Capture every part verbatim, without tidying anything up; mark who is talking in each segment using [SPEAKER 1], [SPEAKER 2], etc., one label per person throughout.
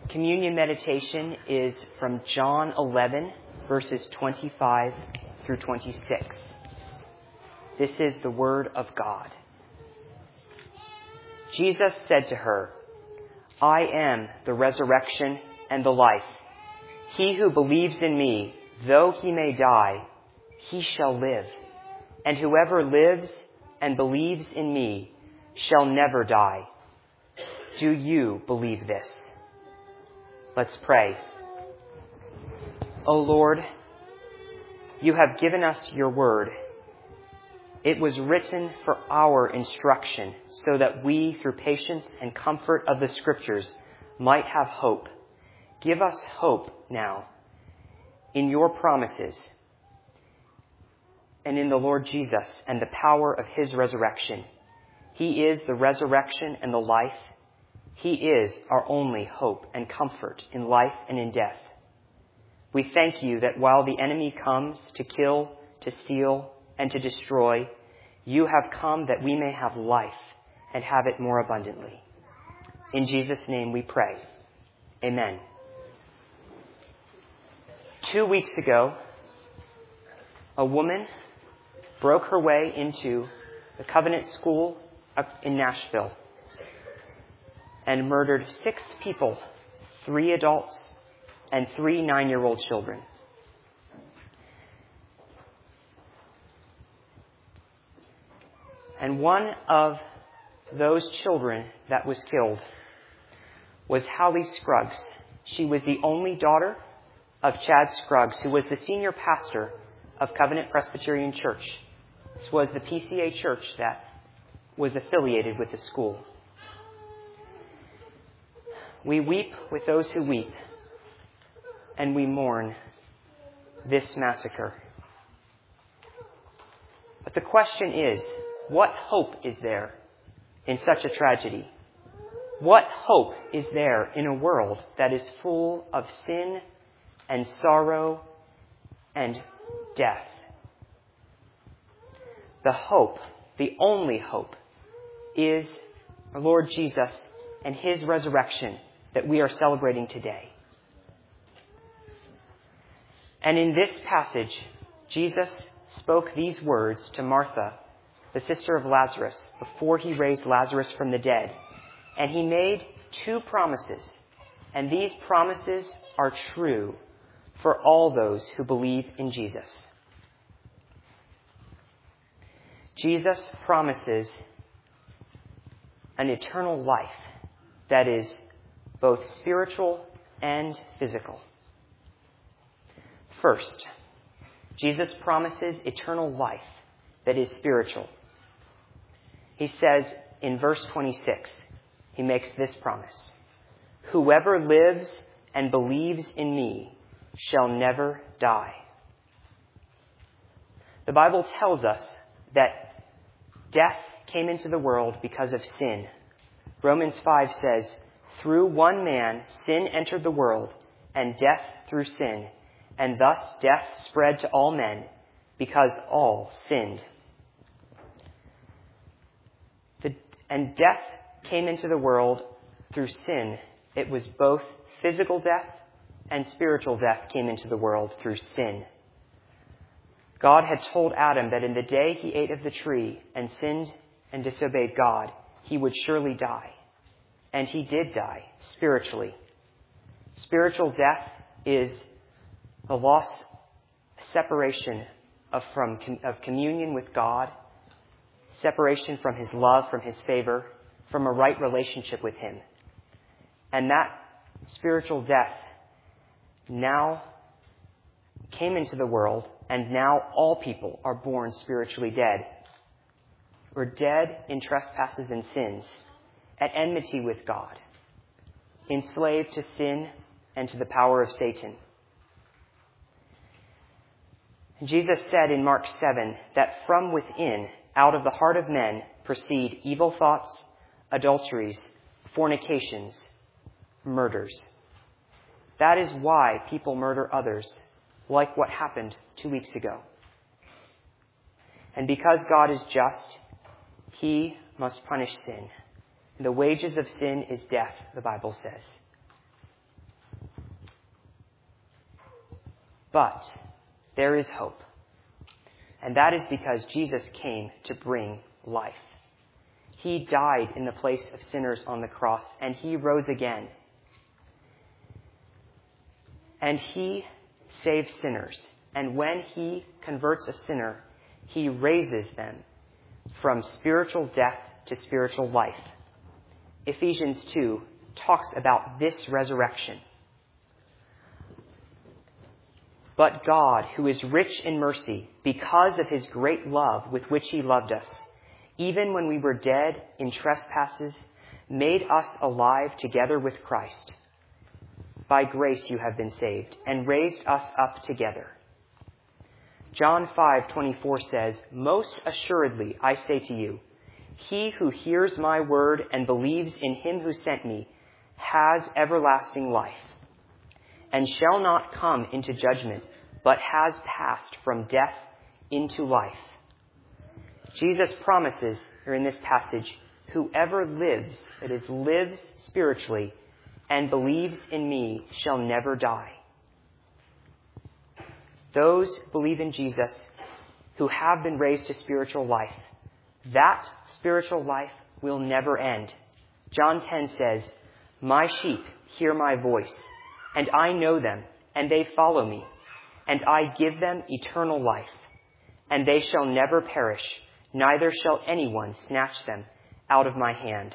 [SPEAKER 1] Communion meditation is from John eleven, verses twenty-five through twenty-six. This is the word of God. Jesus said to her, "I am the resurrection and the life. He who believes in me, though he may die, he shall live. And whoever lives and believes in me shall never die. Do you believe this?" Let's pray. O Lord, you have given us your word. It was written for our instruction, so that we, through patience and comfort of the Scriptures, might have hope. Give us hope now in your promises and in the Lord Jesus and the power of his resurrection. He is the resurrection and the life. He is our only hope and comfort in life and in death. We thank you that while the enemy comes to kill, to steal, and to destroy, you have come that we may have life and have it more abundantly. In Jesus' name we pray. Amen. Two weeks ago, a woman broke her way into the Covenant School in Nashville and murdered six people, three adults and three nine-year-old children. And one of those children that was killed was Hallie Scruggs. She was the only daughter of Chad Scruggs, who was the senior pastor of Covenant Presbyterian Church. This was the P C A church that was affiliated with the school. We weep with those who weep, and we mourn this massacre. But the question is, what hope is there in such a tragedy? What hope is there in a world that is full of sin and sorrow and death? The hope, the only hope, is our Lord Jesus and his resurrection that we are celebrating today. And in this passage, Jesus spoke these words to Martha, the sister of Lazarus, before he raised Lazarus from the dead. And he made two promises, and these promises are true for all those who believe in Jesus. Jesus promises an eternal life that is both spiritual and physical. First, Jesus promises eternal life that is spiritual. He says in verse twenty-six, he makes this promise: "Whoever lives and believes in me shall never die." The Bible tells us that death came into the world because of sin. Romans five says, "Through one man sin entered the world, and death through sin, and thus death spread to all men, because all sinned." The, and death came into the world through sin. It was both physical death and spiritual death came into the world through sin. God had told Adam that in the day he ate of the tree and sinned and disobeyed God, he would surely die. And he did die spiritually. Spiritual death is the loss, separation of, from, of communion with God, separation from his love, from his favor, from a right relationship with him. And that spiritual death now came into the world, and now all people are born spiritually dead. We're dead in trespasses and sins, at enmity with God, enslaved to sin and to the power of Satan. And Jesus said in Mark seven that from within, out of the heart of men, proceed evil thoughts, adulteries, fornications, murders. That is why people murder others, like what happened two weeks ago. And because God is just, he must punish sin. The wages of sin is death, the Bible says. But there is hope. And that is because Jesus came to bring life. He died in the place of sinners on the cross, and he rose again. And he saves sinners. And when he converts a sinner, he raises them from spiritual death to spiritual life. Ephesians two talks about this resurrection. But God, who is rich in mercy, because of his great love with which he loved us, even when we were dead in trespasses, made us alive together with Christ. By grace you have been saved, and raised us up together. John five twenty-four says, Most assuredly I say to you, he who hears my word and believes in him who sent me has everlasting life, and shall not come into judgment, but has passed from death into life. Jesus promises here in this passage, whoever lives, that is, lives spiritually, and believes in me shall never die. Those believe in Jesus who have been raised to spiritual life, that spiritual life will never end. John ten says, My sheep hear my voice, and I know them, and they follow me, and I give them eternal life, and they shall never perish, neither shall anyone snatch them out of my hand.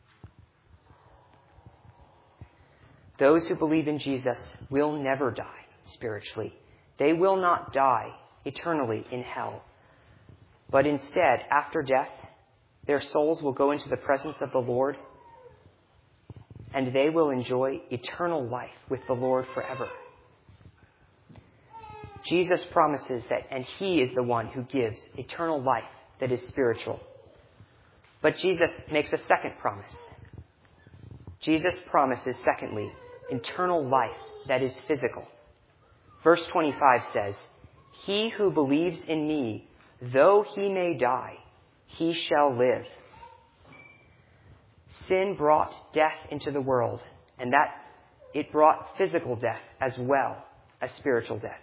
[SPEAKER 1] Those who believe in Jesus will never die spiritually. They will not die eternally in hell. But instead, after death, their souls will go into the presence of the Lord, and they will enjoy eternal life with the Lord forever. Jesus promises that, and he is the one who gives eternal life that is spiritual. But Jesus makes a second promise. Jesus promises, secondly, eternal life that is physical. Verse twenty-five says, He who believes in me, though he may die, he shall live. Sin brought death into the world, and that it brought physical death as well as spiritual death.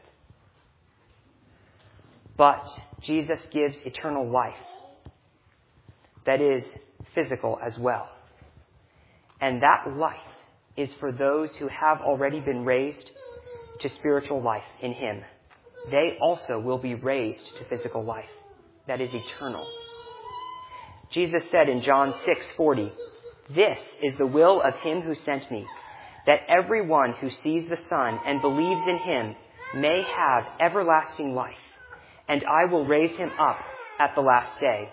[SPEAKER 1] But Jesus gives eternal life that is physical as well. And that life is for those who have already been raised to spiritual life in him. They also will be raised to physical life that is eternal. Jesus said in John six forty, This is the will of him who sent me, that everyone who sees the Son and believes in him may have everlasting life, and I will raise him up at the last day.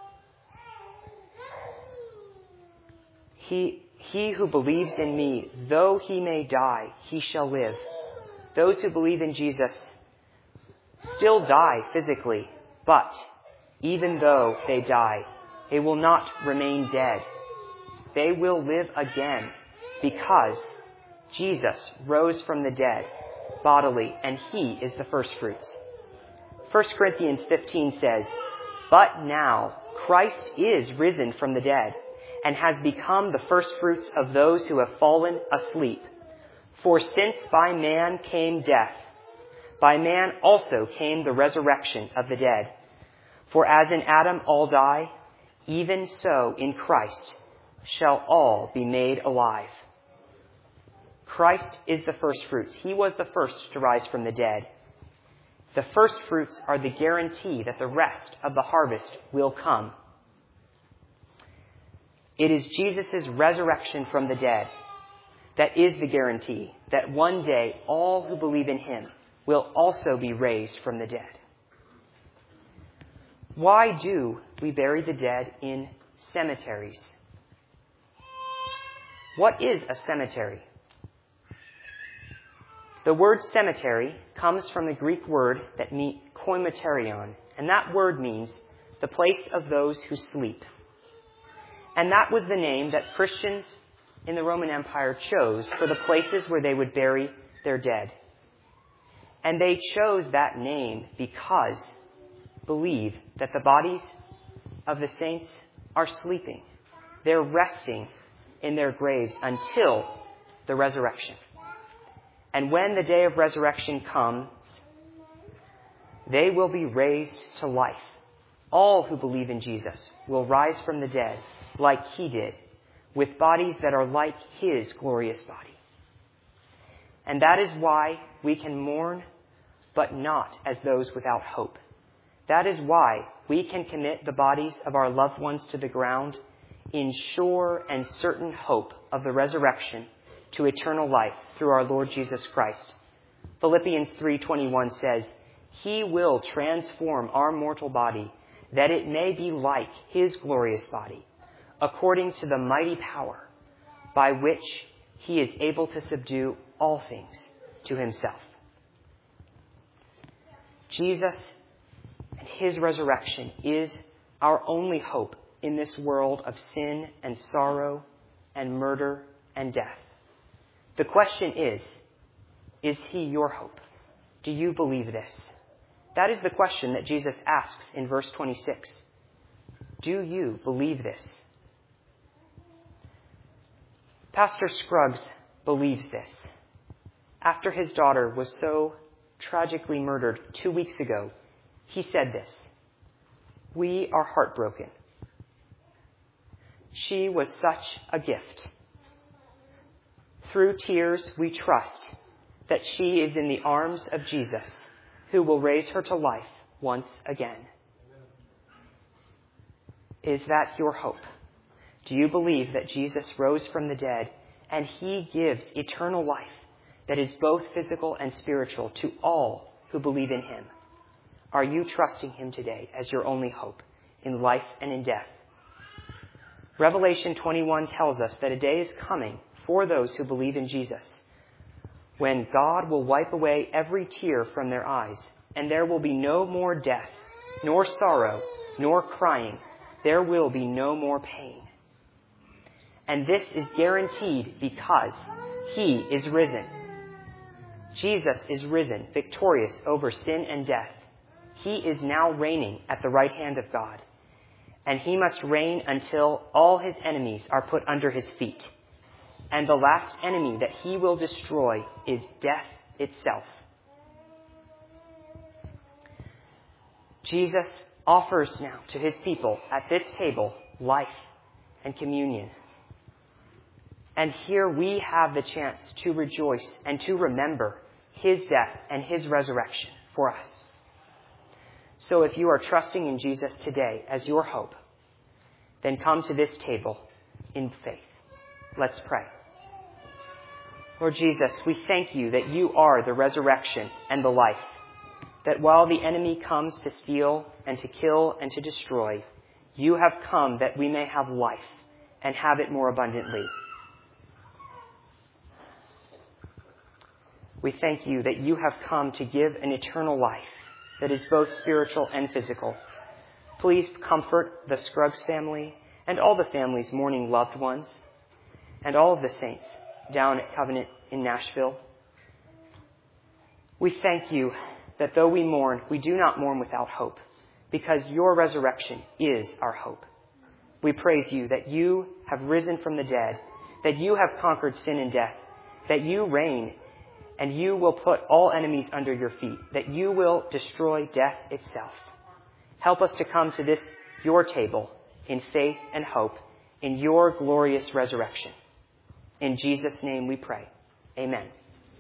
[SPEAKER 1] He, he who believes in me, though he may die, he shall live. Those who believe in Jesus still die physically, but even though they die, they will not remain dead. They will live again because Jesus rose from the dead bodily, and he is the first fruits. First Corinthians fifteen says, But now Christ is risen from the dead, and has become the first fruits of those who have fallen asleep. For since by man came death, by man also came the resurrection of the dead. For as in Adam all die, even so in Christ shall all be made alive. Christ is the first fruits. He was the first to rise from the dead. The first fruits are the guarantee that the rest of the harvest will come. It is Jesus' resurrection from the dead that is the guarantee that one day all who believe in him will also be raised from the dead. Why do we bury the dead in cemeteries? What is a cemetery? The word cemetery comes from the Greek word that means koimaterion, and that word means the place of those who sleep. And that was the name that Christians in the Roman Empire chose for the places where they would bury their dead. And they chose that name because believe that the bodies of the saints are sleeping. They're resting in their graves until the resurrection. And when the day of resurrection comes, they will be raised to life. All who believe in Jesus will rise from the dead like he did, with bodies that are like his glorious body. And that is why we can mourn, but not as those without hope. That is why we can commit the bodies of our loved ones to the ground in sure and certain hope of the resurrection to eternal life through our Lord Jesus Christ. Philippians three twenty-one says, he will transform our mortal body that it may be like his glorious body, according to the mighty power by which he is able to subdue all things to himself. Jesus and his resurrection is our only hope in this world of sin and sorrow and murder and death. The question is, is he your hope? Do you believe this? That is the question that Jesus asks in verse twenty-six. Do you believe this? Pastor Scruggs believes this. After his daughter was so tragically murdered two weeks ago, he said this, we are heartbroken. She was such a gift. Through tears, we trust that she is in the arms of Jesus, who will raise her to life once again. Is that your hope? Do you believe that Jesus rose from the dead and he gives eternal life that is both physical and spiritual to all who believe in him? Are you trusting him today as your only hope in life and in death? Revelation twenty-one tells us that a day is coming for those who believe in Jesus, when God will wipe away every tear from their eyes, and there will be no more death, nor sorrow, nor crying. There will be no more pain. And this is guaranteed because he is risen. Jesus is risen, victorious over sin and death. He is now reigning at the right hand of God, and he must reign until all his enemies are put under his feet. And the last enemy that he will destroy is death itself. Jesus offers now to his people at this table life and communion. And here we have the chance to rejoice and to remember his death and his resurrection for us. So if you are trusting in Jesus today as your hope, then come to this table in faith. Let's pray. Lord Jesus, we thank you that you are the resurrection and the life, that while the enemy comes to steal and to kill and to destroy, you have come that we may have life and have it more abundantly. We thank you that you have come to give an eternal life that is both spiritual and physical. Please comfort the Scruggs family and all the families mourning loved ones and all of the saints down at Covenant in Nashville. We thank you that though we mourn, we do not mourn without hope, because your resurrection is our hope. We praise you that you have risen from the dead, that you have conquered sin and death, that you reign, and you will put all enemies under your feet, that you will destroy death itself. Help us to come to this, your table, in faith and hope, in your glorious resurrection. In Jesus' name we pray. Amen.